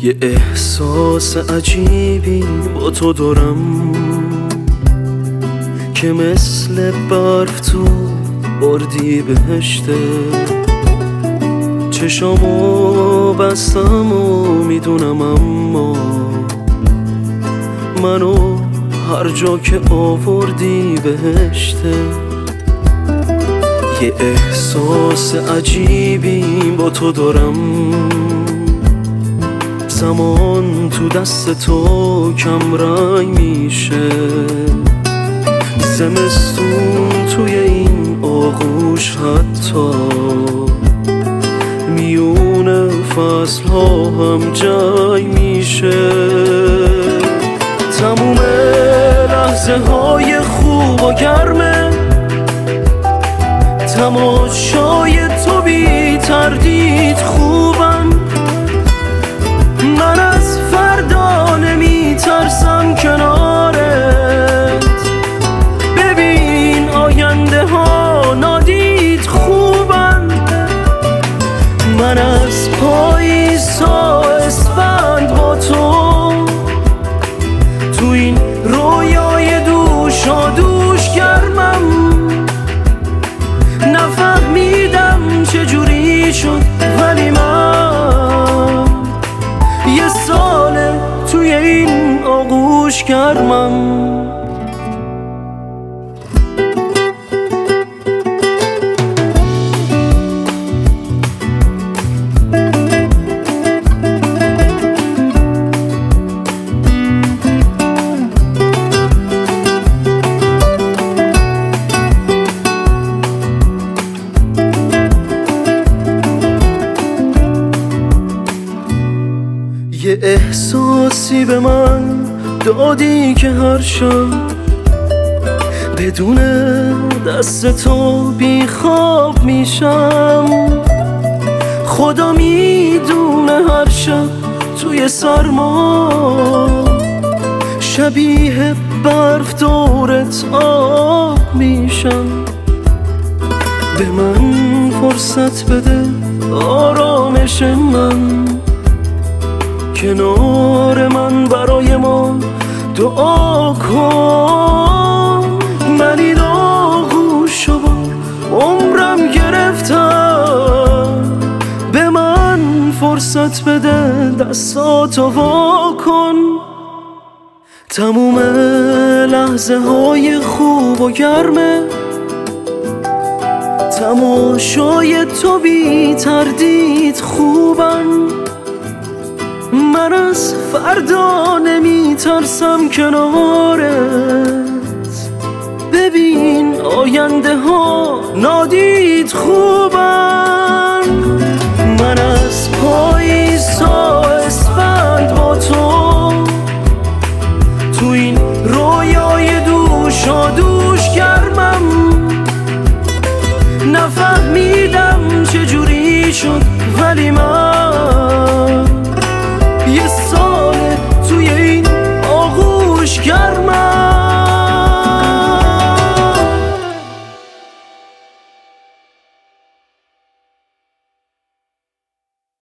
یه احساس عجیبی با تو دارم که مثل برف تو اردی بهشته. چشامو بستم و میدونم اما منو هر جا که آوردی بهشته. یه احساس عجیبی با تو دارم، زمان تو دست تو کم رنگ میشه. زمستون توی این آغوش حتی میون فصل ها هم جای میشه. تموم لحظه های خوب و گرمه، تماشای تو بی تردید خوبم. من از فردا نمی ترسم کنارت، ببین آینده ها نادید خوبم. من از پاییز تا اسفند با تو این رویای دوشا دوش گرمم. نفهمیدم چجوری شد ولی من یه ساله توی این آغوش گرمم. یه احساسی به من دادی که هر شب بدون دست تو بی خواب میشم. خدا میدونه هر شب توی سرما شبیه برف دورت آب میشم. به من فرصت بده آرامش من، کنار من برای ما دعا کن. من این آغوشو با عمرم گرفتم، به من فرصت بده دستاتو وا کن. تموم لحظه های خوب و گرمه، تماشای تو بی تردید خوبم. من از فردا نمی ترسم کنارت، ببین آینده ها نادید خوبم. من از پاییز تا اسفند با تو این رویای دوشا دوش گرمم. نفهمیدم چجوری شد ولی من